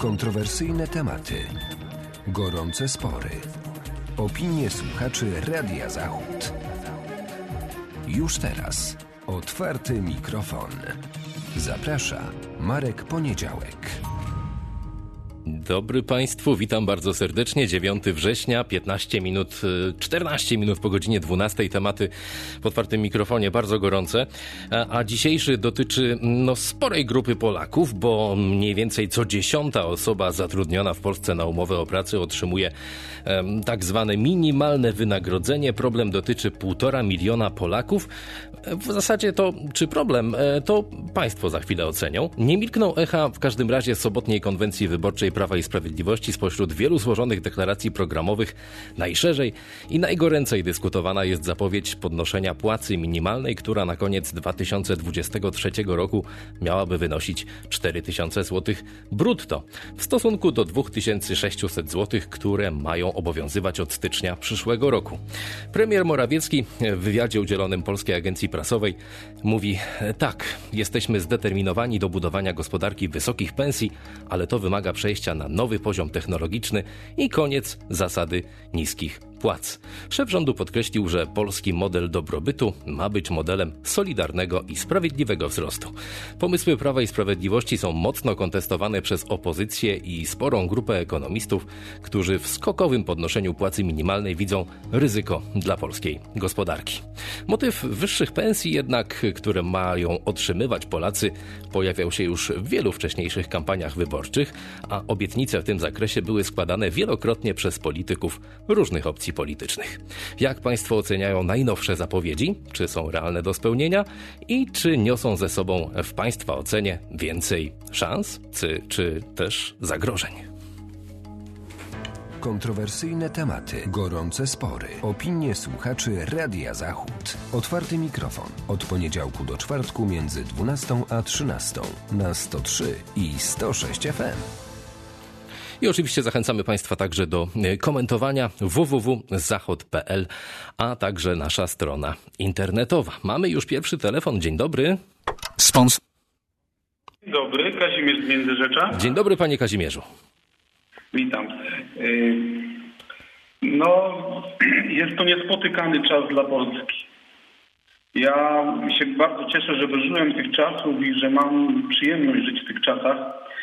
Kontrowersyjne tematy, gorące spory, opinie słuchaczy Radia Zachód. Już teraz otwarty mikrofon. Zaprasza Marek Poniedziałek. Dobry Państwu, witam bardzo serdecznie. 9 września, 14 minut po godzinie 12. Tematy w otwartym mikrofonie bardzo gorące. A dzisiejszy dotyczy sporej grupy Polaków, bo mniej więcej co 10. osoba zatrudniona w Polsce na umowę o pracę otrzymuje tak zwane minimalne wynagrodzenie. Problem dotyczy 1,5 miliona Polaków. W zasadzie to, czy problem, to Państwo za chwilę ocenią. Nie milkną echa w każdym razie sobotniej konwencji wyborczej Prawa i Sprawiedliwości. Spośród wielu złożonych deklaracji programowych najszerzej i najgoręcej dyskutowana jest zapowiedź podnoszenia płacy minimalnej, która na koniec 2023 roku miałaby wynosić 4000 zł brutto w stosunku do 2600 zł, które mają obowiązywać od stycznia przyszłego roku. Premier Morawiecki w wywiadzie udzielonym Polskiej Agencji Prasowej mówi: tak, jesteśmy zdeterminowani do budowania gospodarki wysokich pensji, ale to wymaga przejścia na nowy poziom technologiczny i koniec zasady niskich płac. Szef rządu podkreślił, że polski model dobrobytu ma być modelem solidarnego i sprawiedliwego wzrostu. Pomysły Prawa i Sprawiedliwości są mocno kontestowane przez opozycję i sporą grupę ekonomistów, którzy w skokowym podnoszeniu płacy minimalnej widzą ryzyko dla polskiej gospodarki. Motyw wyższych pensji jednak, które mają otrzymywać Polacy, pojawiał się już w wielu wcześniejszych kampaniach wyborczych, a obietnice w tym zakresie były składane wielokrotnie przez polityków różnych opcji politycznych. Jak Państwo oceniają najnowsze zapowiedzi? Czy są realne do spełnienia? I czy niosą ze sobą w Państwa ocenie więcej szans, czy też zagrożeń? Kontrowersyjne tematy, gorące spory, opinie słuchaczy Radia Zachód. Otwarty mikrofon. Od poniedziałku do czwartku między 12 a 13 na 103 i 106 FM. I oczywiście zachęcamy Państwa także do komentowania www.zachod.pl, a także nasza strona internetowa. Mamy już pierwszy telefon. Dzień dobry. Dzień dobry, Kazimierz z Międzyrzecza. Dzień dobry, panie Kazimierzu. Witam. Jest to niespotykany czas dla Polski. Ja się bardzo cieszę, że dożyłem tych czasów i że mam przyjemność żyć w tych czasach,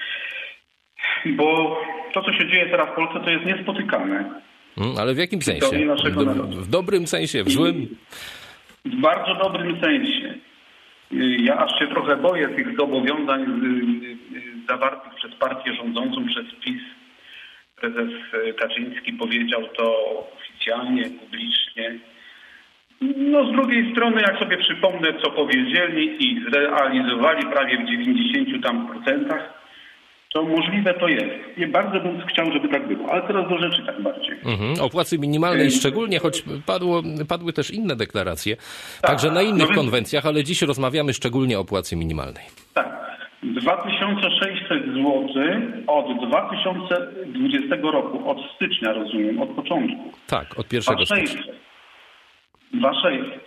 bo to, co się dzieje teraz w Polsce, to jest niespotykane. Ale w jakim sensie? W dobrym sensie, w złym? W bardzo dobrym sensie. Ja aż się trochę boję tych zobowiązań zawartych przez partię rządzącą, przez PiS. Prezes Kaczyński powiedział to oficjalnie, publicznie. Z drugiej strony, jak sobie przypomnę, co powiedzieli i zrealizowali prawie w 90%, to możliwe to jest. I bardzo bym chciał, żeby tak było. Ale teraz do rzeczy tak bardziej. O płacy minimalnej szczególnie, choć padły też inne deklaracje, także na innych konwencjach, ale dziś rozmawiamy szczególnie o płacy minimalnej. Tak. 2600 zł od 2020 roku, od stycznia, rozumiem, od początku. Tak, od 1 stycznia. 2600.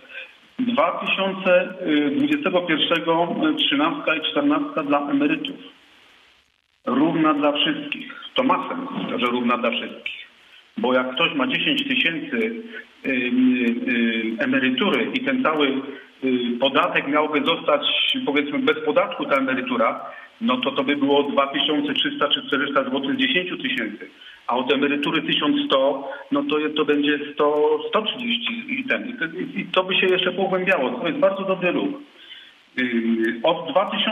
2021 13 i 14 dla emerytów. Równa dla wszystkich. To ma sens, że równa dla wszystkich. Bo jak ktoś ma 10 tysięcy emerytury i ten cały podatek miałby zostać, powiedzmy, bez podatku ta emerytura, to by było 2300 czy 400 zł z 10 tysięcy. A od emerytury 1100, to będzie 130 i to by się jeszcze pogłębiało. To jest bardzo dobry ruch. Od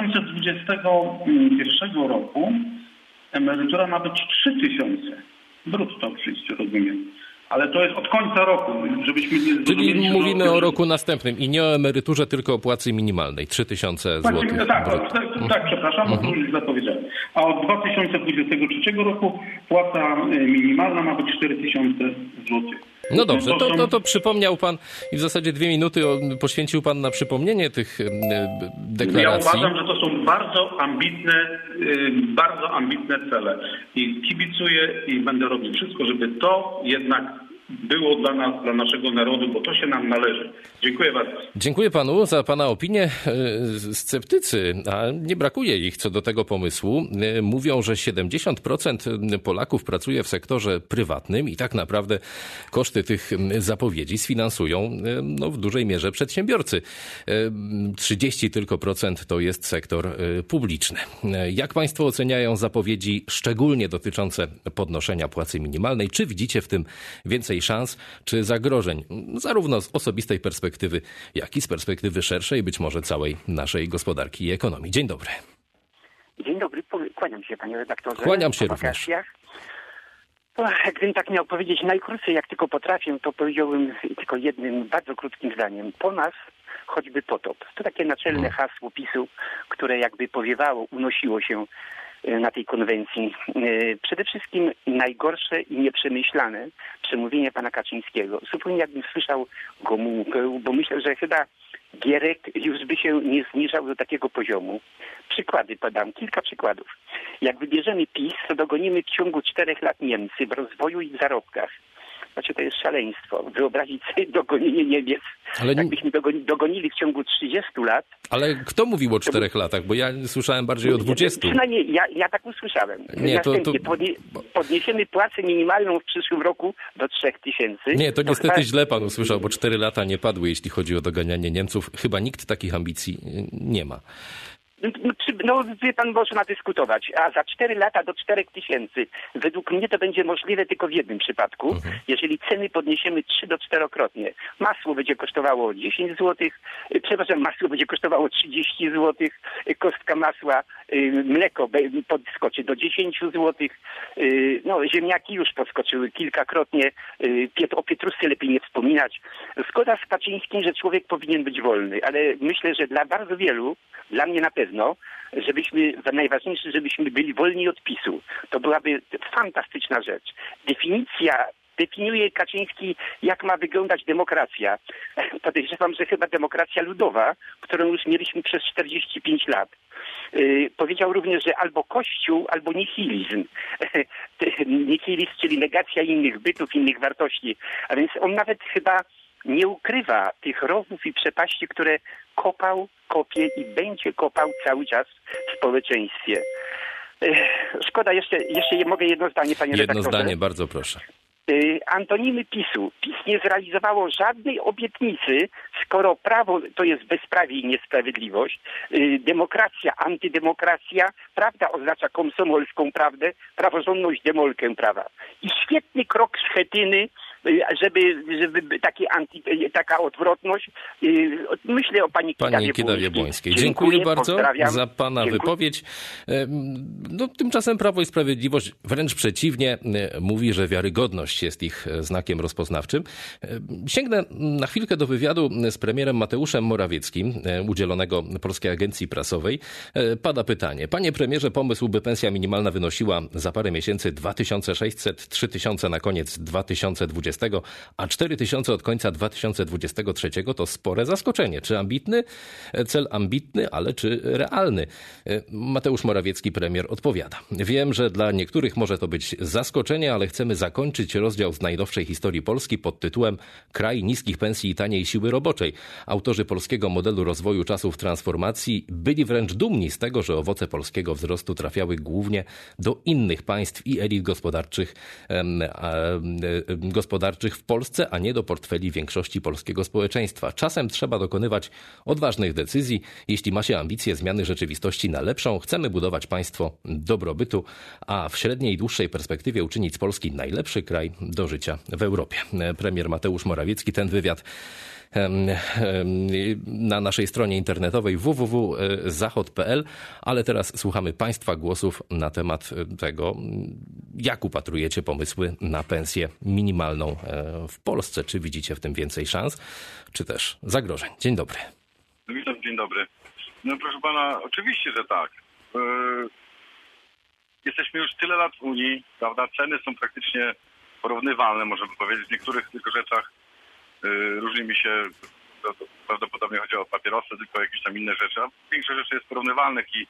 2021 roku emerytura ma być 3000 brutto w przyjściu, rozumiem. Ale to jest od końca roku, żebyśmy nie zrozumieli. Czyli mówimy o roku następnym i nie o emeryturze, tylko o płacy minimalnej, 3000 zł. Tak, przepraszam, już źle powiedziałem. A od 2023 roku płaca minimalna ma być 4000 zł. No dobrze, to przypomniał pan i w zasadzie 2 minuty poświęcił pan na przypomnienie tych deklaracji. Ja uważam, że to są bardzo ambitne cele i kibicuję i będę robił wszystko, żeby to jednak było dla nas, dla naszego narodu, bo to się nam należy. Dziękuję bardzo. Dziękuję panu za pana opinię. Sceptycy, a nie brakuje ich co do tego pomysłu, mówią, że 70% Polaków pracuje w sektorze prywatnym i tak naprawdę koszty tych zapowiedzi sfinansują w dużej mierze przedsiębiorcy. 30 tylko procent to jest sektor publiczny. Jak państwo oceniają zapowiedzi szczególnie dotyczące podnoszenia płacy minimalnej? Czy widzicie w tym więcej szans czy zagrożeń? Zarówno z osobistej perspektywy, jak i z perspektywy szerszej, być może całej naszej gospodarki i ekonomii. Dzień dobry. Dzień dobry, kłaniam się panie redaktorze. Kłaniam się również. Gdybym tak miał powiedzieć najkrócej, jak tylko potrafię, to powiedziałbym tylko jednym bardzo krótkim zdaniem. Po nas choćby potop. To takie naczelne hasło PiS-u, które jakby powiewało, unosiło się na tej konwencji. Przede wszystkim najgorsze i nieprzemyślane przemówienie pana Kaczyńskiego. Zupełnie jakbym słyszał Gomułkę, bo myślę, że chyba Gierek już by się nie zniżał do takiego poziomu. Przykłady podam, kilka przykładów. Jak wybierzemy PiS, to dogonimy w ciągu 4 lat Niemcy w rozwoju i w zarobkach. Znaczy to jest szaleństwo. Wyobrazić sobie dogonienie Niemiec. Ale jakbyśmy dogonili w ciągu 30 lat. Ale kto mówił o 4 latach? Bo ja słyszałem bardziej o 20. Przynajmniej ja tak usłyszałem. Nie, Następnie podniesiemy płacę minimalną w przyszłym roku do 3000. Nie, to niestety źle pan usłyszał, bo 4 lata nie padły, jeśli chodzi o doganianie Niemców. Chyba nikt takich ambicji nie ma. No, wie pan, można dyskutować, a za 4 lata do 4000. Według mnie to będzie możliwe tylko w jednym przypadku, jeżeli ceny podniesiemy 3 do 4-krotnie. Masło będzie kosztowało 10 zł, masło będzie kosztowało 30 zł, kostka masła, mleko podskoczy do 10 zł, ziemniaki już podskoczyły kilkakrotnie, o pietruszce lepiej nie wspominać. Zgoda z Kaczyńskim, że człowiek powinien być wolny, ale myślę, że dla bardzo wielu, dla mnie na pewno, najważniejsze, żebyśmy byli wolni od PiS-u. To byłaby fantastyczna rzecz. Definiuje Kaczyński, jak ma wyglądać demokracja. Podejrzewam, że chyba demokracja ludowa, którą już mieliśmy przez 45 lat. Powiedział również, że albo Kościół, albo nihilizm. Nihilizm, czyli negacja innych bytów, innych wartości. A więc on nawet chyba nie ukrywa tych rowów i przepaści, które kopie i będzie kopał cały czas w społeczeństwie. Szkoda, jeszcze mogę jedno zdanie, panie redaktorze? Jedno zdanie, bardzo proszę. Antonimy PiS-u. PiS nie zrealizowało żadnej obietnicy, skoro prawo to jest bezprawie i niesprawiedliwość, demokracja, antydemokracja, prawda oznacza komsomolską prawdę, praworządność demolkę prawa. I świetny krok Schetyny, żeby taka odwrotność. Myślę o pani Kidawie-Błońskiej. Dziękuję bardzo za pana wypowiedź. Tymczasem Prawo i Sprawiedliwość wręcz przeciwnie mówi, że wiarygodność jest ich znakiem rozpoznawczym. Sięgnę na chwilkę do wywiadu z premierem Mateuszem Morawieckim, udzielonego Polskiej Agencji Prasowej. Pada pytanie. Panie premierze, pomysł, by pensja minimalna wynosiła za parę miesięcy 2600, 3000 na koniec 2020, a 4000 od końca 2023 to spore zaskoczenie. Czy ambitny? Cel ambitny, ale czy realny? Mateusz Morawiecki, premier, odpowiada. Wiem, że dla niektórych może to być zaskoczenie, ale chcemy zakończyć rozdział z najnowszej historii Polski pod tytułem Kraj niskich pensji i taniej siły roboczej. Autorzy polskiego modelu rozwoju czasów transformacji byli wręcz dumni z tego, że owoce polskiego wzrostu trafiały głównie do innych państw i elit gospodarczych w Polsce, a nie do portfeli większości polskiego społeczeństwa. Czasem trzeba dokonywać odważnych decyzji. Jeśli ma się ambicje zmiany rzeczywistości na lepszą, chcemy budować państwo dobrobytu, a w średniej i dłuższej perspektywie uczynić z Polski najlepszy kraj do życia w Europie. Premier Mateusz Morawiecki, ten wywiad na naszej stronie internetowej www.zachod.pl, ale teraz słuchamy państwa głosów na temat tego, jak upatrujecie pomysły na pensję minimalną w Polsce. Czy widzicie w tym więcej szans, czy też zagrożeń? Dzień dobry. Witam, dzień dobry. No proszę pana, oczywiście, że tak. Jesteśmy już tyle lat w Unii, prawda? Ceny są praktycznie porównywalne, możemy powiedzieć. W niektórych tylko rzeczach różnimy się, prawdopodobnie chodzi o papierosy, tylko jakieś tam inne rzeczy, a większość rzeczy jest porównywalnych i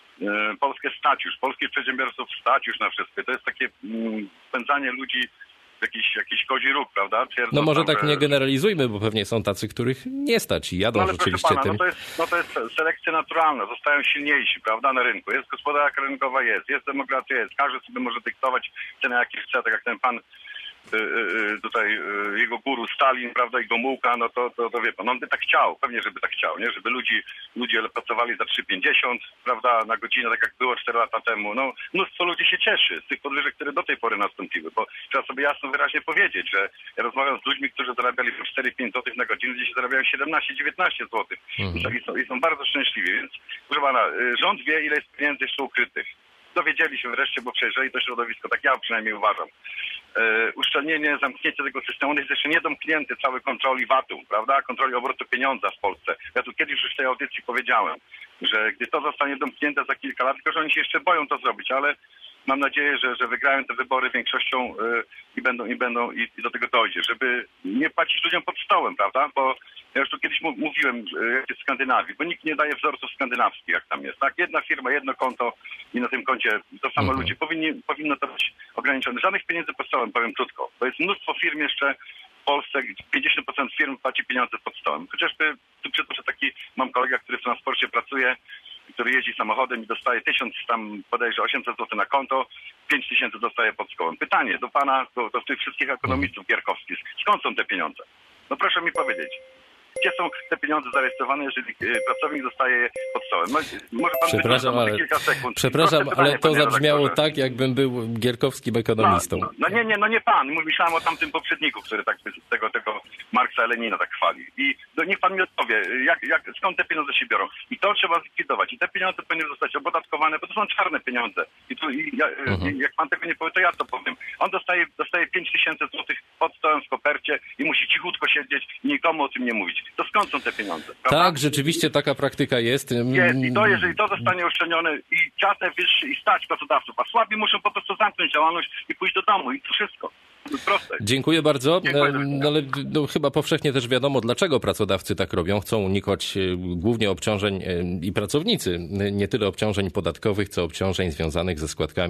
Polskę stać już, polskich przedsiębiorców stać już na wszystko. To jest takie spędzanie ludzi jakiś kozi róg, prawda? Twierdzą No może tam, tak nie generalizujmy, bo pewnie są tacy, których nie stać i jadą ale proszę rzeczywiście pana, tym. to jest selekcja naturalna, zostają silniejsi, prawda, na rynku. Jest gospodarka rynkowa, jest demokracja, jest. Każdy sobie może dyktować cenę, jakie chce, tak jak ten pan tutaj jego guru Stalin, prawda, i Gomułka, no to wie pan, on by tak chciał, pewnie, żeby tak chciał, nie? Żeby ludzie pracowali za 3,50, prawda, na godzinę, tak jak było 4 lata temu. No, mnóstwo ludzi się cieszy z tych podwyżek, które do tej pory nastąpiły, bo trzeba sobie jasno, wyraźnie powiedzieć, że ja rozmawiam z ludźmi, którzy zarabiali 4-5 zł na godzinę, gdzie się zarabiają 17-19 zł i są bardzo szczęśliwi, więc proszę pana, rząd wie, ile jest pieniędzy jeszcze ukrytych. Dowiedzieli się wreszcie, bo przejrzeli to środowisko, tak ja przynajmniej uważam. Uszczelnienie, zamknięcie tego systemu, on jest jeszcze niedomknięty cały kontroli VAT-u, prawda? Kontroli obrotu pieniądza w Polsce. Ja tu kiedyś już w tej audycji powiedziałem, że gdy to zostanie domknięte za kilka lat, tylko że oni się jeszcze boją to zrobić, ale mam nadzieję, że wygrają te wybory większością i do tego dojdzie, żeby nie płacić ludziom pod stołem, prawda? Bo ja już tu kiedyś mówiłem, jak jest w Skandynawii, bo nikt nie daje wzorców skandynawskich, jak tam jest. Tak? Jedna firma, jedno konto i na tym koncie to samo ludzie. Powinno to być ograniczone. Żadnych pieniędzy pod stołem, powiem krótko. Bo jest mnóstwo firm jeszcze w Polsce, 50% firm płaci pieniądze pod stołem. Chociażby tu przytoczę mam kolegę, który w transporcie pracuje, który jeździ samochodem i dostaje 1000, tam bodajże 800 zł na konto, 5000 dostaje pod stołem. Pytanie do pana, do tych wszystkich ekonomistów gierkowskich. Skąd są te pieniądze? No proszę mi powiedzieć. Gdzie są te pieniądze zarejestrowane, jeżeli pracownik dostaje je pod stołem? No, może pan kilka sekund. Przepraszam, ale to zabrzmiało tak, jakbym był gierkowskim ekonomistą. Nie pan. Myślałem o tamtym poprzedniku, który tak tego Marksa Lenina tak chwali. I niech pan mi odpowie, skąd te pieniądze się biorą. I to trzeba zlikwidować. I te pieniądze powinny zostać opodatkowane, bo to są czarne pieniądze. Jak pan tego nie powie, to ja to powiem. On dostaje 5000 zł pod stołem w kopercie i musi cichutko siedzieć i nikomu o tym nie mówić. To skąd są te pieniądze? Prawda? Tak, rzeczywiście taka praktyka jest. I to, jeżeli to zostanie uszczelnione i czasem wyższy i stać pracodawców, a słabi muszą po prostu zamknąć działalność i pójść do domu i to wszystko. Proste. Dziękuję bardzo. Ale chyba powszechnie też wiadomo, dlaczego pracodawcy tak robią. Chcą unikać głównie obciążeń i pracownicy, nie tyle obciążeń podatkowych, co obciążeń związanych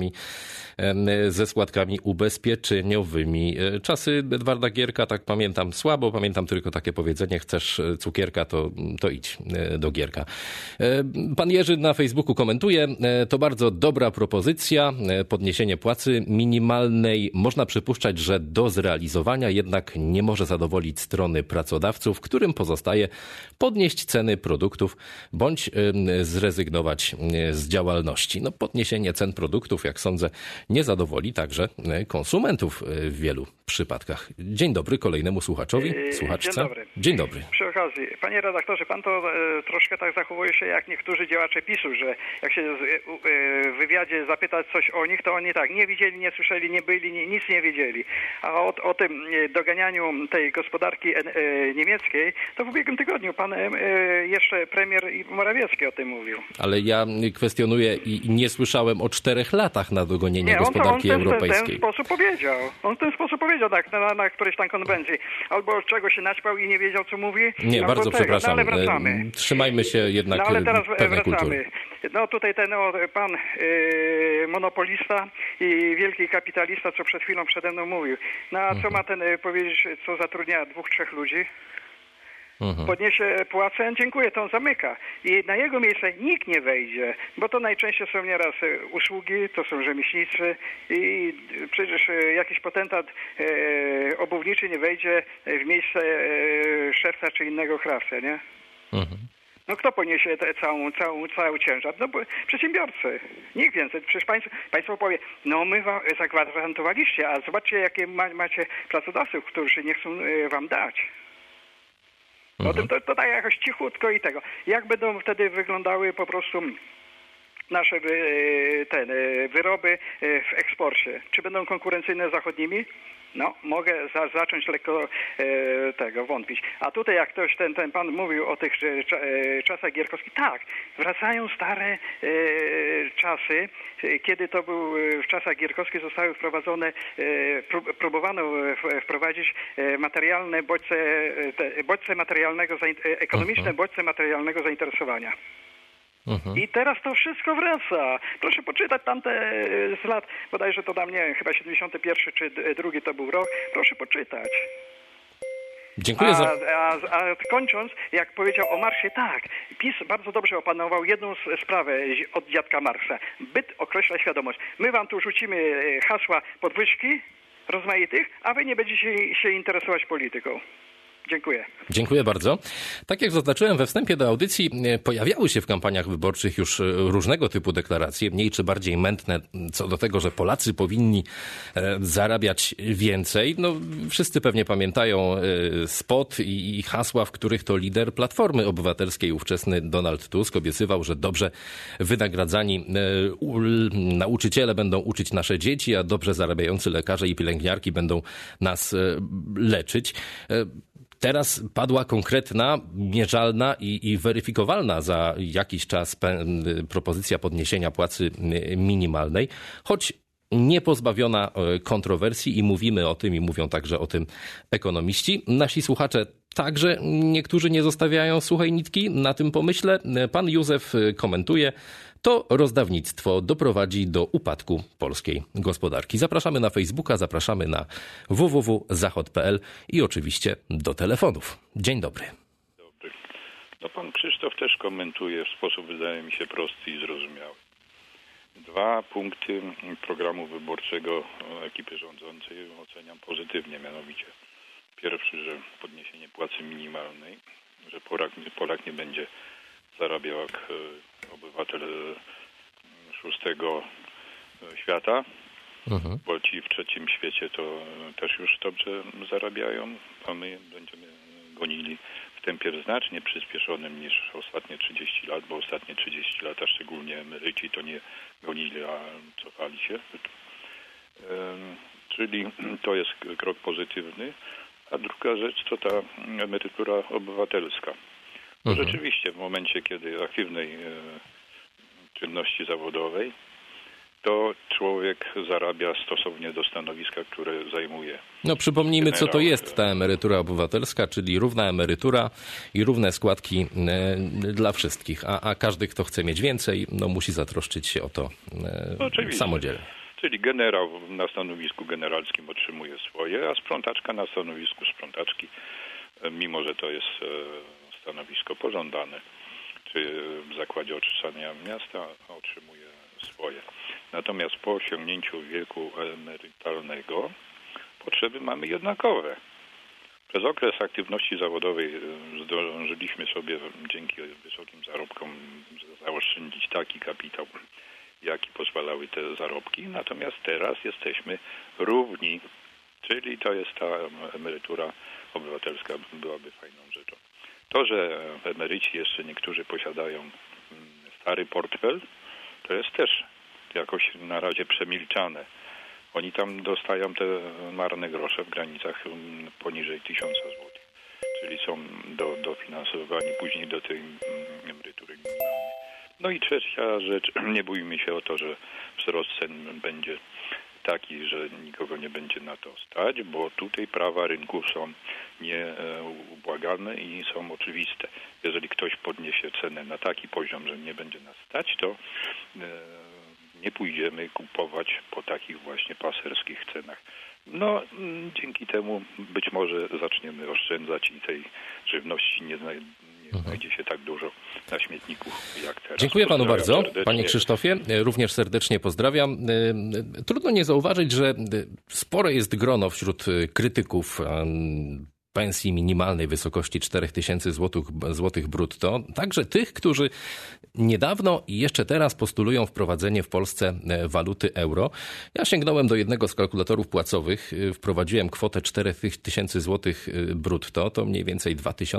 ze składkami ubezpieczeniowymi. Czasy Edwarda Gierka, tak pamiętam słabo, pamiętam tylko takie powiedzenie: chcesz cukierka, to idź do Gierka. Pan Jerzy na Facebooku komentuje: to bardzo dobra propozycja, podniesienie płacy minimalnej. Można przypuszczać, że do zrealizowania jednak nie może zadowolić strony pracodawców, którym pozostaje podnieść ceny produktów bądź zrezygnować z działalności. No, podniesienie cen produktów, jak sądzę, nie zadowoli także konsumentów w wielu przypadkach. Dzień dobry kolejnemu słuchaczowi, słuchaczce. Dzień dobry. Dzień dobry. Przy okazji, panie redaktorze, pan to troszkę tak zachowuje się jak niektórzy działacze PiS-u, że jak się w wywiadzie zapytać coś o nich, to oni tak nie widzieli, nie słyszeli, nie byli, nic nie wiedzieli. A o tym doganianiu tej gospodarki niemieckiej, to w ubiegłym tygodniu pan jeszcze premier Morawiecki o tym mówił. Ale ja kwestionuję i nie słyszałem o 4 latach na dogonienie gospodarki europejskiej. On w ten sposób powiedział tak, na którejś tam konwencji. Albo czego się naćpał i nie wiedział, co mówi. Nie, bardzo przepraszam. No, ale wracamy. Trzymajmy się jednak pewnej kultury. No tutaj ten pan monopolista i wielki kapitalista, co przed chwilą przede mną mówił. No a co ma ten powiedzieć, co zatrudnia 2-3 ludzi? Podniesie płacę, dziękuję, to on zamyka. I na jego miejsce nikt nie wejdzie, bo to najczęściej są nieraz usługi, to są rzemieślnicy i przecież jakiś potentat obuwniczy nie wejdzie w miejsce szewca czy innego krawca, nie? No kto poniesie cały ciężar? No bo przedsiębiorcy. Nikt więcej. Przecież państwo powie, no my wam zagwarantowaliście, a zobaczcie, jakie macie pracodawców, którzy nie chcą wam dać. O tym to tak jakoś cichutko i tego. Jak będą wtedy wyglądały po prostu nasze wyroby w eksporcie? Czy będą konkurencyjne z zachodnimi? No, mogę zacząć lekko wątpić. A tutaj jak ktoś, ten pan mówił o tych czasach gierkowskich, tak, wracają stare czasy, kiedy to był w czasach gierkowskich zostały wprowadzone, próbowano wprowadzić materialne bodźce materialnego, ekonomiczne bodźce materialnego zainteresowania. I teraz to wszystko wraca. Proszę poczytać tamte z lat, bodajże to tam, nie wiem, chyba 71 czy drugi to był rok. Proszę poczytać. Dziękuję za... A kończąc, jak powiedział o Marsie, tak, PiS bardzo dobrze opanował jedną sprawę od dziadka Marksa. Byt określa świadomość. My wam tu rzucimy hasła podwyżki rozmaitych, a wy nie będziecie się interesować polityką. Dziękuję. Dziękuję bardzo. Tak jak zaznaczyłem we wstępie do audycji, pojawiały się w kampaniach wyborczych już różnego typu deklaracje, mniej czy bardziej mętne co do tego, że Polacy powinni zarabiać więcej. No, wszyscy pewnie pamiętają spot i hasła, w których to lider Platformy Obywatelskiej, ówczesny Donald Tusk, obiecywał, że dobrze wynagradzani nauczyciele będą uczyć nasze dzieci, a dobrze zarabiający lekarze i pielęgniarki będą nas leczyć. Teraz padła konkretna, mierzalna i weryfikowalna za jakiś czas propozycja podniesienia płacy minimalnej, choć nie pozbawiona kontrowersji i mówimy o tym i mówią także o tym ekonomiści. Nasi słuchacze także niektórzy nie zostawiają suchej nitki na tym pomyśle. Pan Józef komentuje: to rozdawnictwo doprowadzi do upadku polskiej gospodarki. Zapraszamy na Facebooka, zapraszamy na www.zachod.pl i oczywiście do telefonów. Dzień dobry. Dobry. No pan Krzysztof też komentuje w sposób, wydaje mi się, prosty i zrozumiały. 2 punkty programu wyborczego ekipy rządzącej oceniam pozytywnie, mianowicie pierwszy, że podniesienie płacy minimalnej, że Polak nie będzie zarabiał jak obywatel szóstego świata, bo ci w trzecim świecie to też już dobrze zarabiają, a my będziemy gonili w tempie znacznie przyspieszonym niż ostatnie 30 lat, bo ostatnie 30 lat, a szczególnie emeryci, to nie gonili, a cofali się. Czyli to jest krok pozytywny. A druga rzecz to ta emerytura obywatelska. Bo rzeczywiście w momencie, kiedy aktywnej czynności zawodowej, to człowiek zarabia stosownie do stanowiska, które zajmuje. No przypomnijmy, co to jest ta emerytura obywatelska, czyli równa emerytura i równe składki dla wszystkich. A każdy, kto chce mieć więcej, no musi zatroszczyć się o to samodzielnie. Czyli generał na stanowisku generalskim otrzymuje swoje, a sprzątaczka na stanowisku sprzątaczki, mimo że to jest stanowisko pożądane, czy w zakładzie oczyszczania miasta, otrzymuje swoje. Natomiast po osiągnięciu wieku emerytalnego potrzeby mamy jednakowe. Przez okres aktywności zawodowej zdążyliśmy sobie dzięki wysokim zarobkom zaoszczędzić taki kapitał, jaki pozwalały te zarobki. Natomiast teraz jesteśmy równi, czyli to jest ta emerytura obywatelska, byłaby fajną rzeczą. To, że emeryci jeszcze niektórzy posiadają stary portfel, to jest też jakoś na razie przemilczane. Oni tam dostają te marne grosze w granicach poniżej 1000 zł. Czyli są dofinansowani później do tej emerytury minimalnej. No i trzecia rzecz, nie bójmy się o to, że wzrost cen będzie taki, że nikogo nie będzie na to stać, bo tutaj prawa rynku są nieubłagane i są oczywiste. Jeżeli ktoś podniesie cenę na taki poziom, że nie będzie nas stać, to nie pójdziemy kupować po takich właśnie paserskich cenach. No, dzięki temu być może zaczniemy oszczędzać i tej żywności nie znajdzie się tak dużo na śmietniku jak teraz. Dziękuję panu bardzo, panie Krzysztofie. Również serdecznie pozdrawiam. Trudno nie zauważyć, że spore jest grono wśród krytyków pensji minimalnej w wysokości 4000 złotych brutto. Także tych, którzy niedawno i jeszcze teraz postulują wprowadzenie w Polsce waluty euro. Ja sięgnąłem do jednego z kalkulatorów płacowych, wprowadziłem kwotę 4000 złotych brutto, to mniej więcej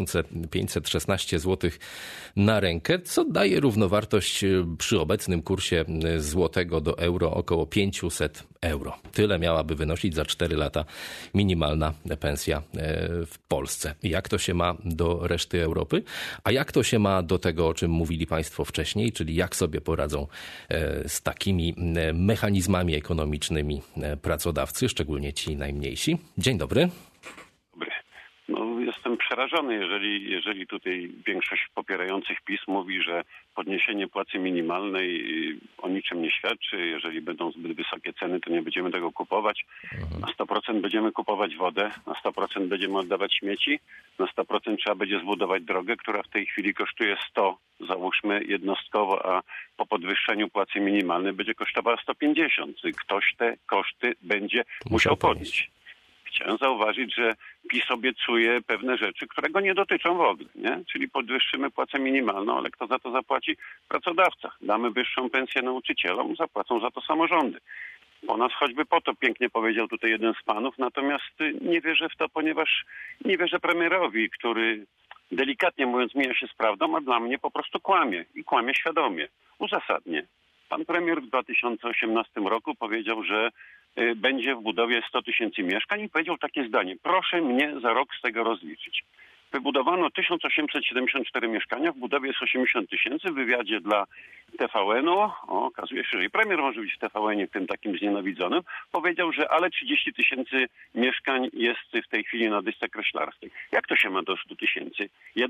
2516 złotych na rękę, co daje równowartość przy obecnym kursie złotego do euro około 500 euro. Tyle miałaby wynosić za 4 lata minimalna pensja w Polsce. Jak to się ma do reszty Europy? A jak to się ma do tego, o czym mówili państwo wcześniej, czyli jak sobie poradzą z takimi mechanizmami ekonomicznymi pracodawcy, szczególnie ci najmniejsi? Dzień dobry. Dobry. No jest jestem przerażony, jeżeli tutaj większość popierających PiS mówi, że podniesienie płacy minimalnej o niczym nie świadczy. Jeżeli będą zbyt wysokie ceny, to nie będziemy tego kupować. Na 100% będziemy kupować wodę, na 100% będziemy oddawać śmieci, na 100% trzeba będzie zbudować drogę, która w tej chwili kosztuje 100, załóżmy jednostkowo, a po podwyższeniu płacy minimalnej będzie kosztowała 150. Ktoś te koszty będzie musiał podnieść. Chciałem zauważyć, że PiS obiecuje pewne rzeczy, które go nie dotyczą w ogóle, nie? Czyli podwyższymy płacę minimalną, ale kto za to zapłaci? Pracodawca. Damy wyższą pensję nauczycielom, zapłacą za to samorządy. Po nas choćby po to, pięknie powiedział tutaj jeden z panów, natomiast nie wierzę w to, ponieważ nie wierzę premierowi, który delikatnie mówiąc mija się z prawdą, a dla mnie po prostu kłamie i kłamie świadomie. Uzasadnię. Pan premier w 2018 roku powiedział, że będzie w budowie 100 tysięcy mieszkań i powiedział takie zdanie: proszę mnie za rok z tego rozliczyć. Wybudowano 1874 mieszkania, w budowie jest 80 tysięcy. W wywiadzie dla TVN-u, okazuje się, że i premier może być w TVN-ie, tym takim znienawidzonym, powiedział, że ale 30 tysięcy mieszkań jest w tej chwili na dysce kreślarskiej. Jak to się ma do 100 tysięcy?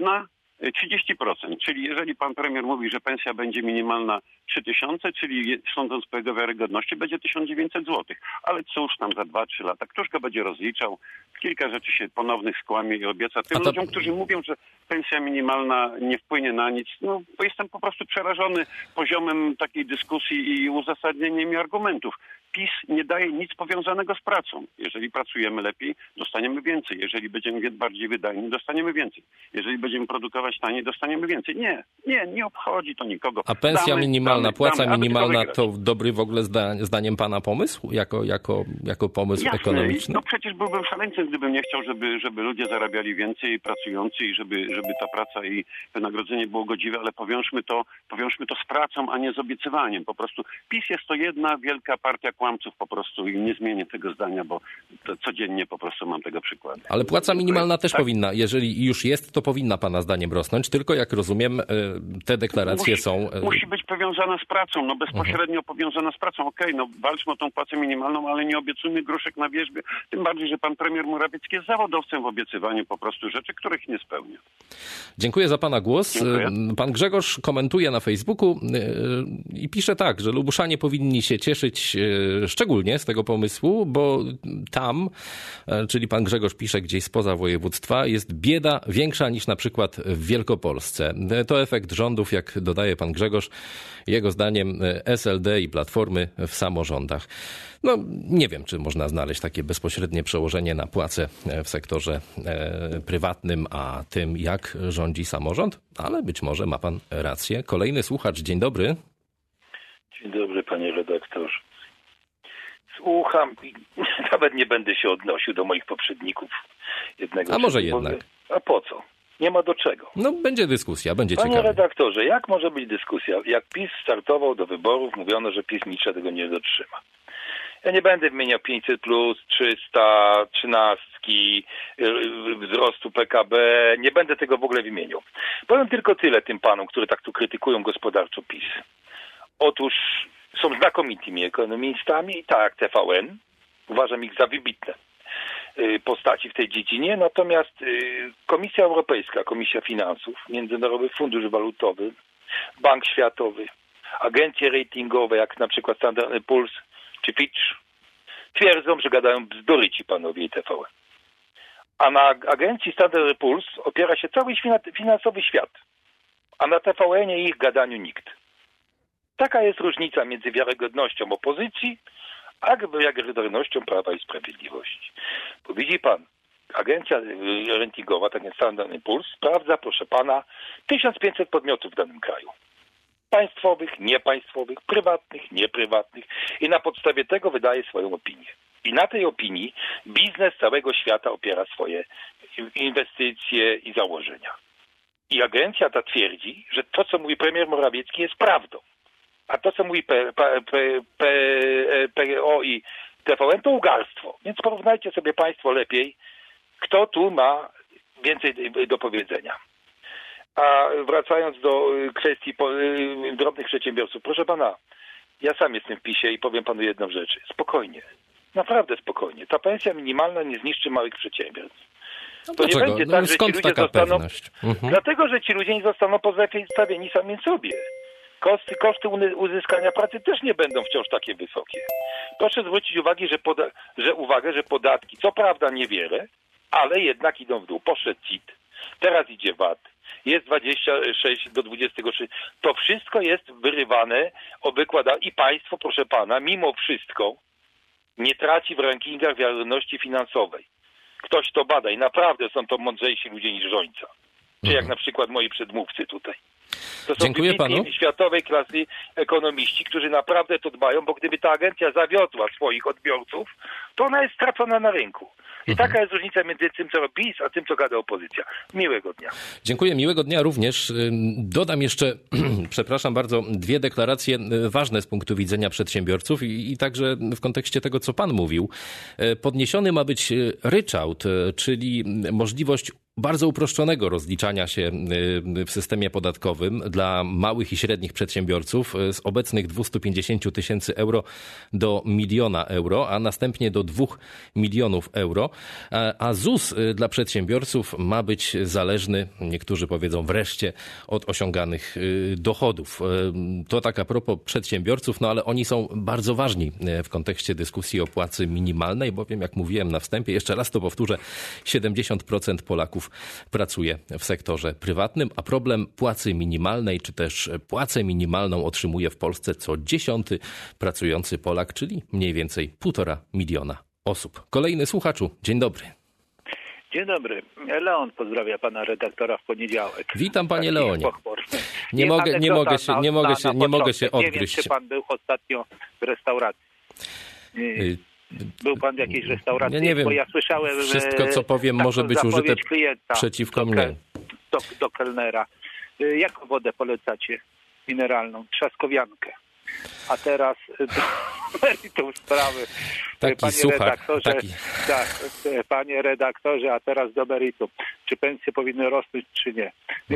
30%, czyli jeżeli pan premier mówi, że pensja będzie minimalna 3000, czyli sądząc po jego wiarygodności będzie 1900 zł. Ale cóż tam za 2-3 lata, któż go będzie rozliczał? Kilka rzeczy się ponownych skłamie i obieca tym ludziom, którzy mówią, że pensja minimalna nie wpłynie na nic. No, bo jestem po prostu przerażony poziomem takiej dyskusji i uzasadnieniem i argumentów. PiS nie daje nic powiązanego z pracą. Jeżeli pracujemy lepiej, dostaniemy więcej. Jeżeli będziemy bardziej wydajni, dostaniemy więcej. Jeżeli będziemy produkować taniej, dostaniemy więcej. Nie obchodzi to nikogo. A pensja minimalna, płaca minimalna to dobry w ogóle zdaniem pana pomysł? Jako pomysł ekonomiczny? No przecież byłbym szaleńcem, gdybym nie chciał, żeby ludzie zarabiali więcej, pracujący i żeby ta praca i wynagrodzenie było godziwe, ale powiążmy to z pracą, a nie z obiecywaniem. Po prostu PiS jest to jedna wielka partia kłamców po prostu i nie zmienię tego zdania, bo codziennie po prostu mam tego przykłady. Ale płaca minimalna też powinna, jeżeli już jest, to powinna pana zdaniem rosnąć, tylko jak rozumiem, te deklaracje są... Musi być powiązana z pracą, bezpośrednio powiązana z pracą. Okej, walczmy o tą płacę minimalną, ale nie obiecujmy gruszek na wierzbie, tym bardziej, że pan premier Morawiecki jest zawodowcem w obiecywaniu po prostu rzeczy, których nie spełnia. Dziękuję za pana głos. Dziękuję. Pan Grzegorz komentuje na Facebooku i pisze tak, że Lubuszanie powinni się cieszyć szczególnie z tego pomysłu, bo tam, czyli pan Grzegorz pisze gdzieś spoza województwa, jest bieda większa niż na przykład w Wielkopolsce. To efekt rządów, jak dodaje pan Grzegorz, jego zdaniem SLD i Platformy w samorządach. No nie wiem, czy można znaleźć takie bezpośrednie przełożenie na płace w sektorze prywatnym, a tym, jak rządzi samorząd, ale być może ma pan rację. Kolejny słuchacz, dzień dobry. Dzień dobry, panie redaktorze. Słucham i nawet nie będę się odnosił do moich poprzedników. A może jednak? A po co? Nie ma do czego. No będzie dyskusja, będzie ciekawe. Panie redaktorze, jak może być dyskusja? Jak PiS startował do wyborów, mówiono, że PiS niczego nie dotrzyma. Ja nie będę wymieniał 500+, 300, 13, wzrostu PKB. Nie będę tego w ogóle wymieniał. Powiem tylko tyle tym panom, którzy tak tu krytykują gospodarczo PiS. Otóż są znakomitymi ekonomistami, tak jak TVN. Uważam ich za wybitne postaci w tej dziedzinie. Natomiast Komisja Europejska, Komisja Finansów, Międzynarodowy Fundusz Walutowy, Bank Światowy, agencje ratingowe, jak na przykład Standard & Poor's czy Fitch, twierdzą, że gadają bzdury ci panowie i TVN. A na agencji Standard & Poor's opiera się cały finansowy świat, a na TVN-ie ich gadaniu nikt. Taka jest różnica między wiarygodnością opozycji, a wiarygodnością Prawa i Sprawiedliwości. Bo widzi pan, agencja ratingowa, tak jak Standard & Poor's, sprawdza, proszę pana, 1500 podmiotów w danym kraju. Państwowych, niepaństwowych, prywatnych, nieprywatnych i na podstawie tego wydaje swoją opinię. I na tej opinii biznes całego świata opiera swoje inwestycje i założenia. I agencja ta twierdzi, że to, co mówi premier Morawiecki, jest prawdą. A to, co mówi PO i TVN, to ugarstwo. Więc porównajcie sobie państwo lepiej, kto tu ma więcej do powiedzenia. A wracając do kwestii drobnych przedsiębiorców, proszę pana, ja sam jestem w PiS-ie i powiem panu jedną rzecz. Spokojnie, naprawdę spokojnie. Ta pensja minimalna nie zniszczy małych przedsiębiorstw. To nie będzie tak, że ci ludzie zostaną... Dlatego, że ci ludzie nie zostaną pozostawieni sami sobie. Koszty uzyskania pracy też nie będą wciąż takie wysokie. Proszę zwrócić uwagę, że podatki, co prawda niewiele, ale jednak idą w dół. Poszedł CIT, teraz idzie VAT, jest 26 do 26. To wszystko jest wyrywane, i państwo, proszę pana, mimo wszystko nie traci w rankingach wiarygodności finansowej. Ktoś to bada i naprawdę są to mądrzejsi ludzie niż Rzońca. Czy jak na przykład moi przedmówcy tutaj. To są wybitni światowej klasy ekonomiści, którzy naprawdę to dbają, bo gdyby ta agencja zawiodła swoich odbiorców, to ona jest stracona na rynku. I taka jest różnica między tym, co robi PiS, a tym, co gada opozycja. Miłego dnia. Dziękuję, miłego dnia również. Dodam jeszcze, przepraszam bardzo, 2 deklaracje ważne z punktu widzenia przedsiębiorców i także w kontekście tego, co pan mówił. Podniesiony ma być ryczałt, czyli możliwość bardzo uproszczonego rozliczania się w systemie podatkowym dla małych i średnich przedsiębiorców z obecnych 250 tysięcy euro do 1 miliona euro, a następnie do 2 milionów euro. A ZUS dla przedsiębiorców ma być zależny, niektórzy powiedzą wreszcie, od osiąganych dochodów. To tak a propos przedsiębiorców, no ale oni są bardzo ważni w kontekście dyskusji o płacy minimalnej, bowiem jak mówiłem na wstępie, jeszcze raz to powtórzę, 70% Polaków pracuje w sektorze prywatnym, a problem płacy minimalnej, czy też płacę minimalną otrzymuje w Polsce co 10. pracujący Polak, czyli mniej więcej 1,5 miliona osób. Kolejny słuchaczu, dzień dobry. Dzień dobry. Leon pozdrawia pana redaktora w poniedziałek. Witam panie Leonie. Nie mogę się odgryźć. Nie wiem, czy pan był ostatnio w restauracji. Był pan w jakiejś restauracji? Ja nie wiem. Bo ja słyszałem... Wszystko, co powiem, może być użyte przeciwko mnie. Do kelnera. Jaką wodę polecacie? Mineralną? Trzaskowiankę. A teraz do meritum sprawy. Panie redaktorze, a teraz do meritum. Czy pensje powinny rosnąć, czy nie?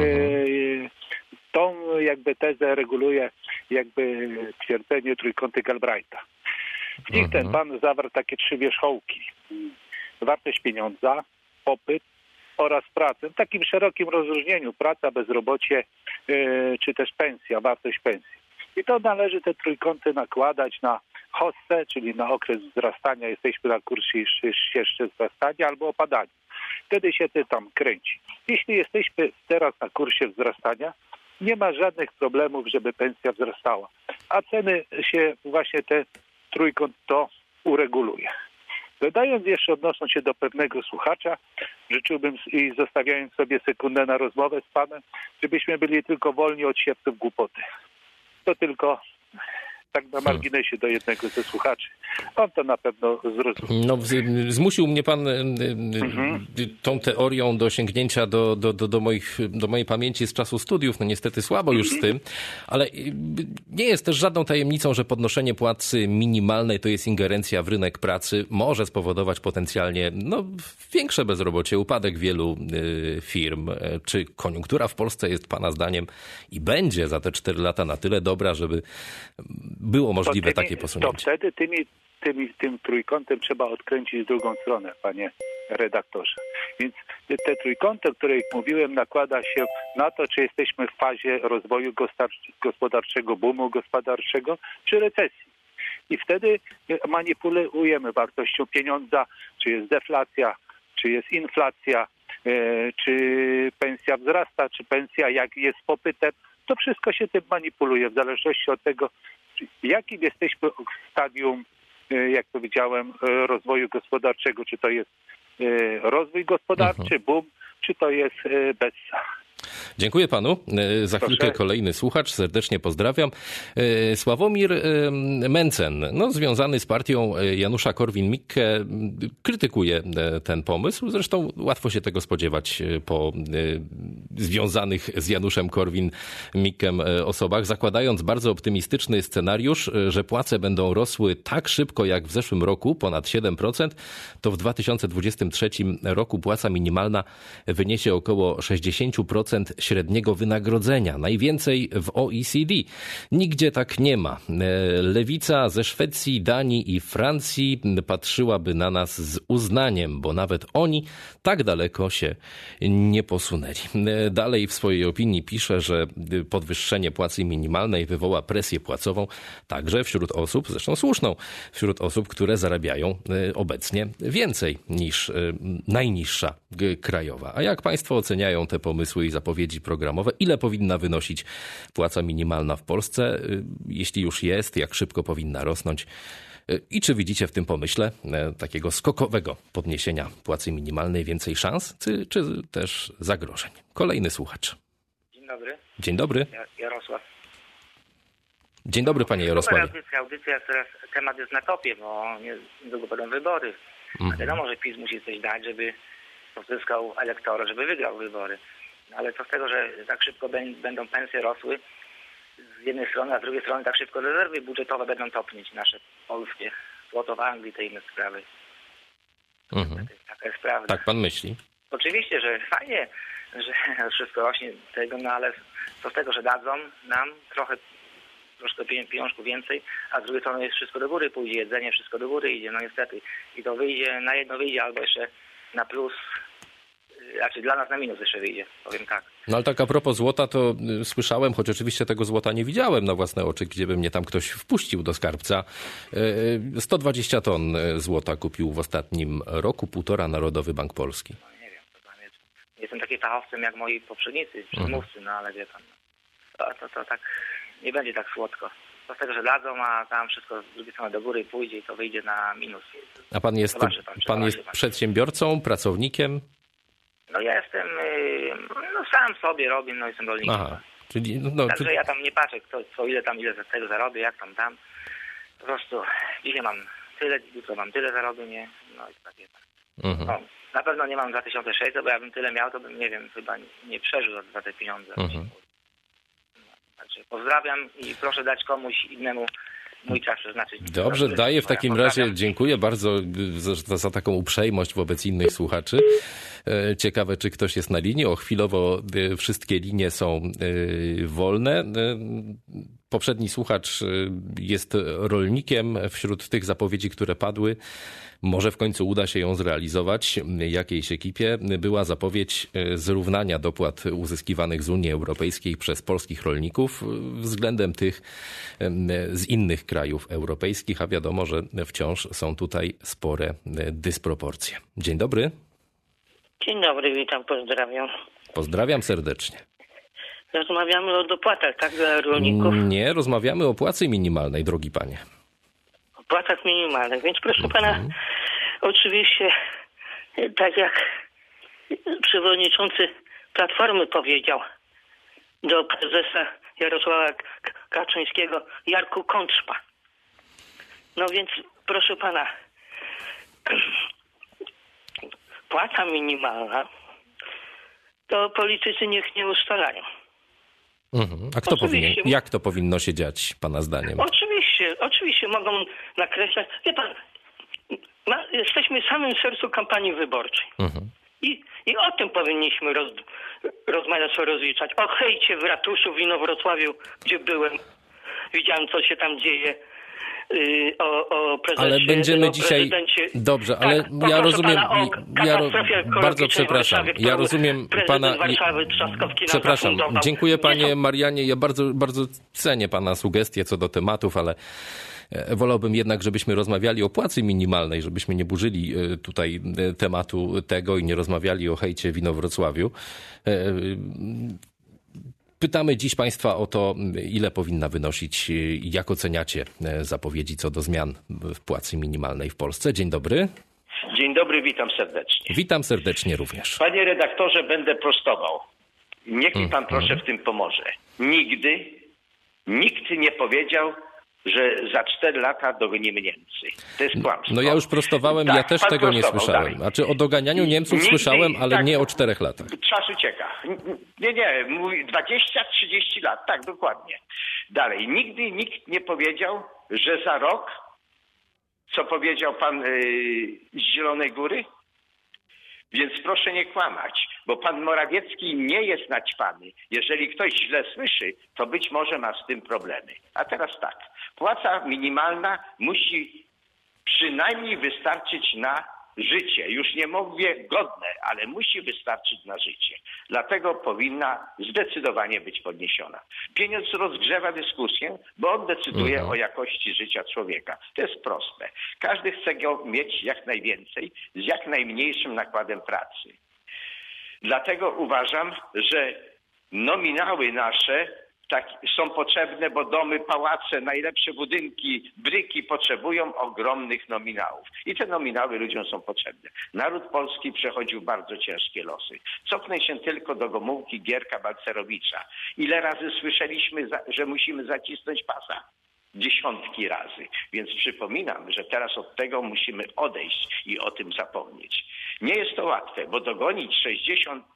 Tą jakby tezę reguluje jakby twierdzenie trójkąty Galbraitha. W nich ten pan zawarł takie 3 wierzchołki. Wartość pieniądza, popyt oraz pracę. W takim szerokim rozróżnieniu praca, bezrobocie czy też pensja, wartość pensji. I to należy te trójkąty nakładać na hossę, czyli na okres wzrastania. Jesteśmy na kursie ścieżce wzrastania albo opadania. Wtedy się ty tam kręci. Jeśli jesteśmy teraz na kursie wzrastania, nie ma żadnych problemów, żeby pensja wzrastała. A ceny się właśnie te trójkąt to ureguluje. Dodając jeszcze, odnosząc się do pewnego słuchacza, życzyłbym i zostawiając sobie sekundę na rozmowę z panem, żebyśmy byli tylko wolni od siewców głupoty. To tylko tak na marginesie do jednego ze słuchaczy. On to na pewno zrozumie. No, zmusił mnie pan tą teorią do sięgnięcia do mojej pamięci z czasu studiów. No niestety słabo już z tym, ale nie jest też żadną tajemnicą, że podnoszenie płacy minimalnej to jest ingerencja w rynek pracy. Może spowodować potencjalnie większe bezrobocie, upadek wielu firm. Czy koniunktura w Polsce jest pana zdaniem i będzie za te 4 lata na tyle dobra, żeby było możliwe takie posunięcie? To wtedy tym trójkątem trzeba odkręcić drugą stronę, panie redaktorze. Więc te trójkąty, o których mówiłem, nakłada się na to, czy jesteśmy w fazie rozwoju gospodarczego, boomu gospodarczego, czy recesji. I wtedy manipulujemy wartością pieniądza, czy jest deflacja, czy jest inflacja, czy pensja wzrasta, czy pensja jak jest popytem. To wszystko się tym manipuluje w zależności od tego, w jakim jesteśmy w stadium, jak powiedziałem, rozwoju gospodarczego. Czy to jest rozwój gospodarczy, boom, czy to jest bessa. Dziękuję panu. Za chwilkę kolejny słuchacz. Serdecznie pozdrawiam. Sławomir Mencen, związany z partią Janusza Korwin-Mikke, krytykuje ten pomysł. Zresztą łatwo się tego spodziewać po związanych z Januszem Korwin-Mikkem osobach, zakładając bardzo optymistyczny scenariusz, że płace będą rosły tak szybko jak w zeszłym roku, ponad 7%, to w 2023 roku płaca minimalna wyniesie około 60% średniego wynagrodzenia. Najwięcej w OECD. Nigdzie tak nie ma. Lewica ze Szwecji, Danii i Francji patrzyłaby na nas z uznaniem, bo nawet oni tak daleko się nie posunęli. Dalej w swojej opinii pisze, że podwyższenie płacy minimalnej wywoła presję płacową także wśród osób, zresztą słuszną, wśród osób, które zarabiają obecnie więcej niż najniższa krajowa. A jak państwo oceniają te pomysły i zapowiedzi programowe? Ile powinna wynosić płaca minimalna w Polsce? Jeśli już jest, jak szybko powinna rosnąć? I czy widzicie w tym pomyśle takiego skokowego podniesienia płacy minimalnej więcej szans, czy też zagrożeń? Kolejny słuchacz. Dzień dobry. Dzień dobry. Jarosław. Dzień dobry, panie Jarosławie. Audycja teraz temat jest na topie, bo niedługo będą wybory. A wiadomo, że PiS musi coś dać, żeby pozyskał elektorat, żeby wygrał wybory. Ale co z tego, że tak szybko będą pensje rosły z jednej strony, a z drugiej strony tak szybko rezerwy budżetowe będą topnieć nasze polskie. Złoto w Anglii, te inne sprawy. Taka jest prawda. Tak pan myśli? Oczywiście, że fajnie, że wszystko rośnie tego, no ale co z tego, że dadzą nam troszkę pieniążków więcej, a z drugiej strony jest wszystko do góry pójdzie, jedzenie wszystko do góry idzie, no niestety. I to wyjdzie, na jedno wyjdzie, albo jeszcze na plus, znaczy dla nas na minus jeszcze wyjdzie, powiem tak. No ale tak a propos złota, to słyszałem, choć oczywiście tego złota nie widziałem na własne oczy, gdzie by mnie tam ktoś wpuścił do skarbca. 120 ton złota kupił w ostatnim roku, 1,5 Narodowy Bank Polski. No, nie wiem, nie jestem takim fachowcem jak moi poprzednicy, przedmówcy, no ale wie pan, to tak nie będzie tak słodko. To z tego, że dadzą, a tam wszystko z drugiej strony do góry pójdzie i to wyjdzie na minus. A pan jest, przedsiębiorcą, pracownikiem? No ja jestem, sam sobie robię, jestem rolnikiem. Aha, czyli... Także ja tam nie patrzę, ile z tego zarobię, jak tam. Po prostu dzisiaj mam tyle, jutro mam tyle zarobię, nie? No i tak jest. No, na pewno nie mam 2600, bo jakbym tyle miał, to bym, nie wiem, chyba nie przeżył za te pieniądze. Także pozdrawiam i proszę dać komuś innemu mój czas przeznaczyć. Dobrze, daję w takim razie. Dziękuję bardzo za taką uprzejmość wobec innych słuchaczy. Ciekawe, czy ktoś jest na linii. Chwilowo wszystkie linie są wolne. Poprzedni słuchacz jest rolnikiem. Wśród tych zapowiedzi, które padły, może w końcu uda się ją zrealizować jakiejś ekipie. Była zapowiedź zrównania dopłat uzyskiwanych z Unii Europejskiej przez polskich rolników względem tych z innych krajów europejskich, a wiadomo, że wciąż są tutaj spore dysproporcje. Dzień dobry. Dzień dobry, witam, pozdrawiam. Pozdrawiam serdecznie. Rozmawiamy o dopłatach, tak, dla rolników? Nie, rozmawiamy o płacy minimalnej, drogi panie. O płacach minimalnych, więc proszę pana, oczywiście, tak jak przewodniczący Platformy powiedział do prezesa Jarosława Kaczyńskiego, Jarku Kątrzpa. No więc, proszę pana, płaca minimalna to politycy niech nie ustalają. A kto jak to powinno się dziać, pana zdaniem? Oczywiście mogą nakreślać. Wie pan, jesteśmy w samym sercu kampanii wyborczej. I o tym powinniśmy rozmawiać, rozliczać. O hejcie w ratuszu w Inowrocławiu, gdzie byłem. Widziałem, co się tam dzieje. O prezesie, ale będziemy dzisiaj... Dobrze, ale tak, ja rozumiem... Bardzo przepraszam. Ja rozumiem pana... Przepraszam. Dziękuję panie Marianie. Ja bardzo cenię pana sugestie co do tematów, ale wolałbym jednak, żebyśmy rozmawiali o płacy minimalnej, żebyśmy nie burzyli tutaj tematu tego i nie rozmawiali o hejcie w Inowrocławiu. Pytamy dziś państwa o to, ile powinna wynosić i jak oceniacie zapowiedzi co do zmian w płacy minimalnej w Polsce. Dzień dobry. Dzień dobry, witam serdecznie. Witam serdecznie również. Panie redaktorze, będę prostował. Niech mi pan proszę w tym pomoże. Nigdy nikt nie powiedział, że za 4 lata dogonimy Niemcy. To jest kłamstwo. No ja już prostowałem, tak, ja też tego nie słyszałem. Znaczy o doganianiu Niemców słyszałem, ale nie o 4 latach. Czas ucieka. Nie, mówi 20-30 lat, tak, dokładnie. Dalej, nigdy nikt nie powiedział, że za rok, co powiedział pan z Zielonej Góry? Więc proszę nie kłamać. bo pan Morawiecki nie jest naćpany. Jeżeli ktoś źle słyszy, to być może ma z tym problemy. A teraz tak, płaca minimalna musi przynajmniej wystarczyć na życie. Już nie mówię godne, ale musi wystarczyć na życie. Dlatego powinna zdecydowanie być podniesiona. Pieniądz rozgrzewa dyskusję, bo on decyduje o jakości życia człowieka. To jest proste. Każdy chce go mieć jak najwięcej, z jak najmniejszym nakładem pracy. Dlatego uważam, że nominały nasze są potrzebne, bo domy, pałace, najlepsze budynki, bryki potrzebują ogromnych nominałów. I te nominały ludziom są potrzebne. Naród polski przechodził bardzo ciężkie losy. Cofnę się tylko do Gomułki Gierka Balcerowicza. Ile razy słyszeliśmy, że musimy zacisnąć pasa? Dziesiątki razy. Więc przypominam, że teraz od tego musimy odejść i o tym zapomnieć. Nie jest to łatwe, bo dogonić 60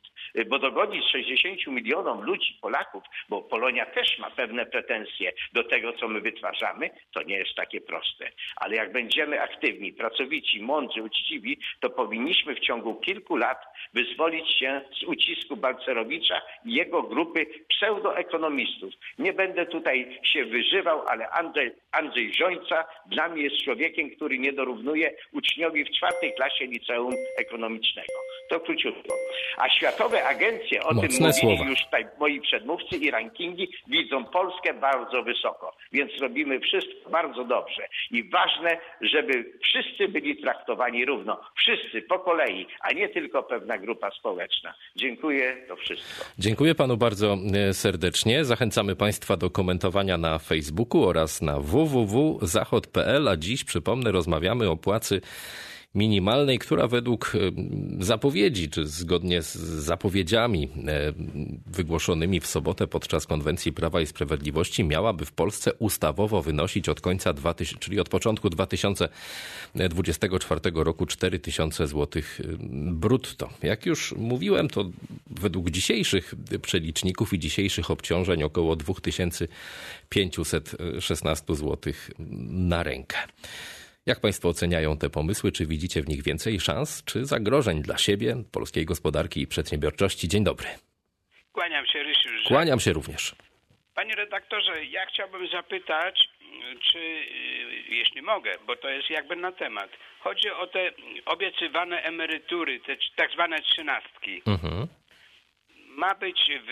milionom ludzi, Polaków, bo Polonia też ma pewne pretensje do tego, co my wytwarzamy, to nie jest takie proste. Ale jak będziemy aktywni, pracowici, mądrzy, uczciwi, to powinniśmy w ciągu kilku lat wyzwolić się z ucisku Balcerowicza i jego grupy pseudoekonomistów. Nie będę tutaj się wyżywał, ale Andrzej Żońca dla mnie jest człowiekiem, który nie dorównuje uczniowi w 4. klasie liceum ekonomicznego. To króciutko. A światowe agencje, o tym mówili już tutaj moi przedmówcy, i rankingi widzą Polskę bardzo wysoko. Więc robimy wszystko bardzo dobrze. I ważne, żeby wszyscy byli traktowani równo. Wszyscy po kolei, a nie tylko pewna grupa społeczna. Dziękuję, to wszystko. Dziękuję panu bardzo serdecznie. Zachęcamy państwa do komentowania na Facebooku oraz na www.zachod.pl. A dziś, przypomnę, rozmawiamy o płacy minimalnej, która według zapowiedzi, czy zgodnie z zapowiedziami wygłoszonymi w sobotę podczas konwencji Prawa i Sprawiedliwości, miałaby w Polsce ustawowo wynosić od końca czyli od początku 2024 roku 4000 zł brutto. Jak już mówiłem, to według dzisiejszych przeliczników i dzisiejszych obciążeń około 2516 zł na rękę. Jak państwo oceniają te pomysły? Czy widzicie w nich więcej szans, czy zagrożeń dla siebie, polskiej gospodarki i przedsiębiorczości? Dzień dobry. Kłaniam się, Rysiu. Kłaniam się również. Panie redaktorze, ja chciałbym zapytać, czy, jeśli mogę, bo to jest jakby na temat, chodzi o te obiecywane emerytury, te tak zwane trzynastki. Ma być w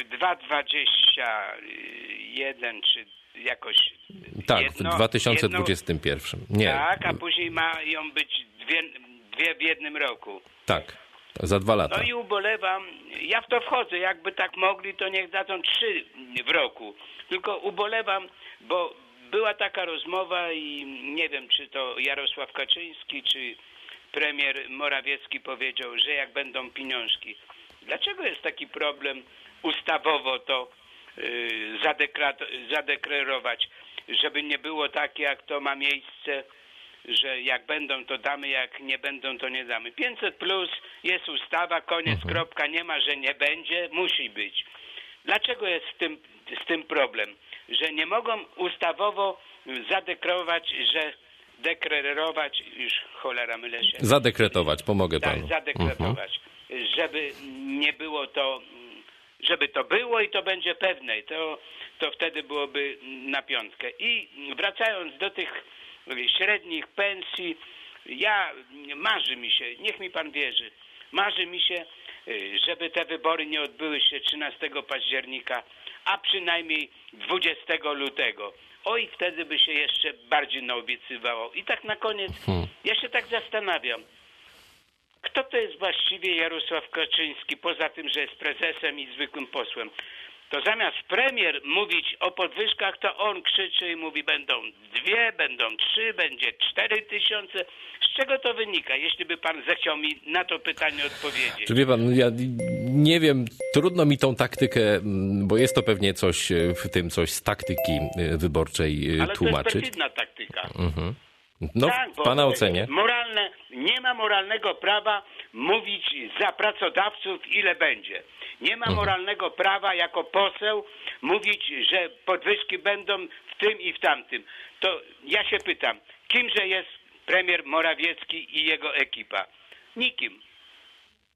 2021 czy jakoś... Tak, w 2021. Nie. Tak, a później mają być dwie w jednym roku. Tak, za 2 lata. No i ubolewam, ja w to wchodzę, jakby tak mogli, to niech dadzą 3 w roku. Tylko ubolewam, bo była taka rozmowa i nie wiem, czy to Jarosław Kaczyński, czy premier Morawiecki powiedział, że jak będą pieniążki. Dlaczego jest taki problem ustawowo to zadeklarować, żeby nie było tak, jak to ma miejsce, że jak będą, to damy, jak nie będą, to nie damy. 500+, jest ustawa, koniec, kropka, nie ma, że nie będzie, musi być. Dlaczego jest z tym problem? Że nie mogą ustawowo zadeklarować, że dekrerować, już cholera mylę się. Zadekretować, pomogę panu. Tak, zadekretować, żeby nie było to, żeby to było i to będzie pewne. To wtedy byłoby na piątkę. I wracając do tych średnich pensji, marzy mi się, niech mi pan wierzy, marzy mi się, żeby te wybory nie odbyły się 13 października, a przynajmniej 20 lutego. Oj, wtedy by się jeszcze bardziej naobiecywało. I tak na koniec, ja się tak zastanawiam, kto to jest właściwie Jarosław Kaczyński, poza tym, że jest prezesem i zwykłym posłem. To zamiast premier mówić o podwyżkach, to on krzyczy i mówi, będą 2, będą 3, będzie 4000. Z czego to wynika, jeśli by pan zechciał mi na to pytanie odpowiedzieć? Czy wie pan, ja nie wiem, trudno mi tą taktykę, bo jest to pewnie coś w tym, coś z taktyki wyborczej tłumaczyć. Ale to jest perfidna taktyka. No, tak, w pana ocenie. Nie ma moralnego prawa mówić za pracodawców, ile będzie. Nie ma moralnego prawa jako poseł mówić, że podwyżki będą w tym i w tamtym. To ja się pytam, kimże jest premier Morawiecki i jego ekipa? Nikim.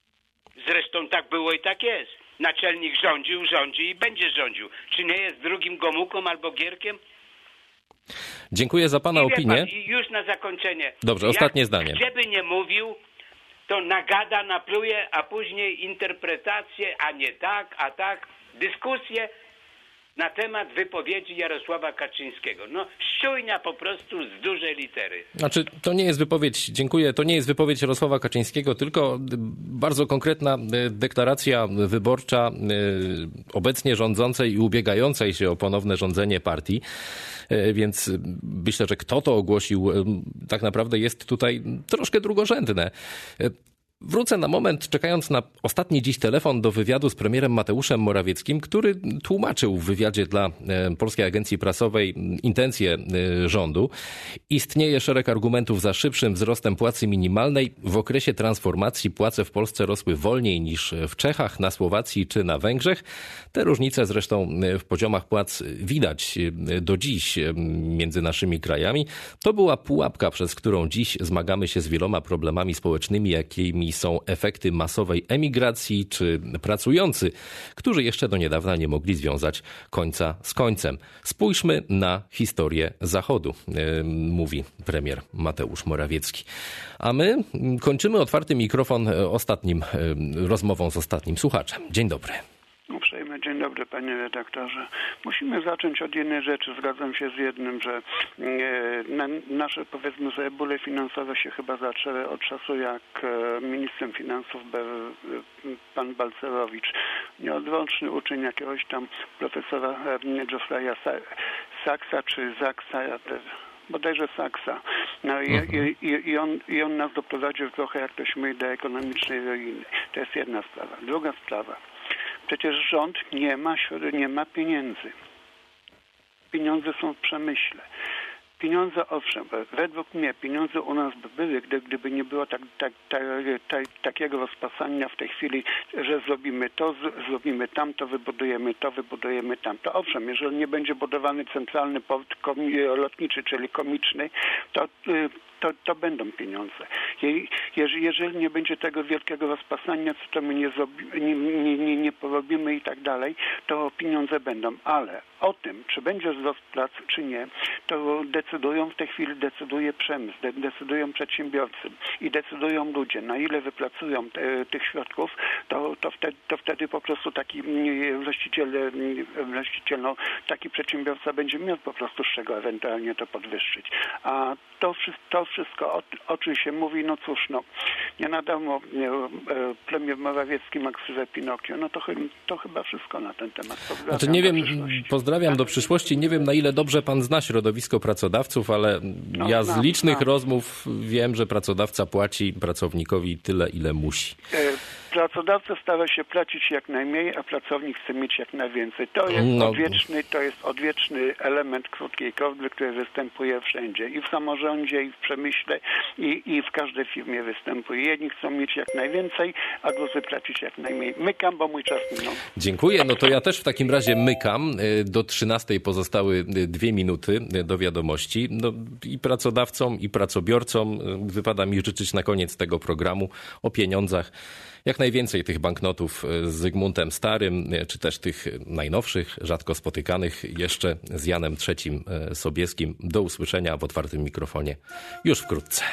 Zresztą tak było i tak jest. Naczelnik rządził, rządzi i będzie rządził. Czy nie jest drugim Gomułką albo Gierkiem? Dziękuję za pana opinię. Pan, i już na zakończenie. Dobrze, ostatnie zdanie. Gdzie by nie mówił, to nagada, napluje, a później interpretacje, a nie tak, a tak. Dyskusje na temat wypowiedzi Jarosława Kaczyńskiego. No, szczujnia po prostu z dużej litery. Znaczy, to nie jest wypowiedź, dziękuję, to nie jest wypowiedź Jarosława Kaczyńskiego, tylko bardzo konkretna deklaracja wyborcza obecnie rządzącej i ubiegającej się o ponowne rządzenie partii. Więc myślę, że kto to ogłosił, tak naprawdę jest tutaj troszkę drugorzędne. Wrócę na moment, czekając na ostatni dziś telefon do wywiadu z premierem Mateuszem Morawieckim, który tłumaczył w wywiadzie dla Polskiej Agencji Prasowej intencje rządu. Istnieje szereg argumentów za szybszym wzrostem płacy minimalnej. W okresie transformacji płace w Polsce rosły wolniej niż w Czechach, na Słowacji czy na Węgrzech. Te różnice zresztą w poziomach płac widać do dziś między naszymi krajami. To była pułapka, przez którą dziś zmagamy się z wieloma problemami społecznymi, jakimi są efekty masowej emigracji czy pracujący, którzy jeszcze do niedawna nie mogli związać końca z końcem. Spójrzmy na historię Zachodu, mówi premier Mateusz Morawiecki. A my kończymy otwarty mikrofon rozmową z ostatnim słuchaczem. Dzień dobry. Uprzejmy dzień dobry, panie redaktorze. Musimy zacząć od jednej rzeczy. Zgadzam się z jednym, że nasze, powiedzmy sobie, bóle finansowe się chyba zaczęły od czasu, jak ministrem finansów był pan Balcerowicz, nieodłączny uczeń jakiegoś tam profesora Geoffreya Saxa czy Zaksa, bodajże Saksa. No i on nas doprowadził trochę, jak ktoś mówi, do ekonomicznej ruiny. To jest jedna sprawa. Druga sprawa. Przecież rząd nie ma pieniędzy. Pieniądze są w przemyśle. Pieniądze, owszem, według mnie pieniądze u nas by były, gdyby nie było takiego rozpasania w tej chwili, że zrobimy to, zrobimy tamto, wybudujemy tamto. Owszem, jeżeli nie będzie budowany centralny port lotniczy, czyli komiczny, to będą pieniądze. Jeżeli nie będzie tego wielkiego rozpasania, co my nie porobimy i tak dalej, to pieniądze będą. Ale o tym, czy będzie wzrost prac, czy nie, to decydują w tej chwili, decyduje przemysł, decydują przedsiębiorcy i decydują ludzie. Na ile wypracują tych środków, to wtedy po prostu taki właściciel, taki przedsiębiorca będzie miał po prostu z czego ewentualnie to podwyższyć. A to wszystko, o czym się mówi, no cóż, nie nadano premier Morawiecki ma ksywę Pinokio, to chyba wszystko na ten temat. Znaczy, nie wiem, pozdrawiam do przyszłości, nie wiem, na ile dobrze pan zna środowisko pracodawców, ale ja z licznych rozmów wiem, że pracodawca płaci pracownikowi tyle, ile musi. Pracodawca stara się płacić jak najmniej, a pracownik chce mieć jak najwięcej. To jest odwieczny element krótkiej korby, który występuje wszędzie. I w samorządzie, i w przemyśle, i w każdej firmie występuje. Jedni chcą mieć jak najwięcej, a drudzy płacić jak najmniej. Mykam, bo mój czas minął. Dziękuję. No to ja też w takim razie mykam. Do 13 pozostały 2 minuty do wiadomości. No i pracodawcom, i pracobiorcom wypada mi życzyć na koniec tego programu o pieniądzach jak najwięcej tych banknotów z Zygmuntem Starym, czy też tych najnowszych, rzadko spotykanych jeszcze z Janem III Sobieskim. Do usłyszenia w otwartym mikrofonie już wkrótce.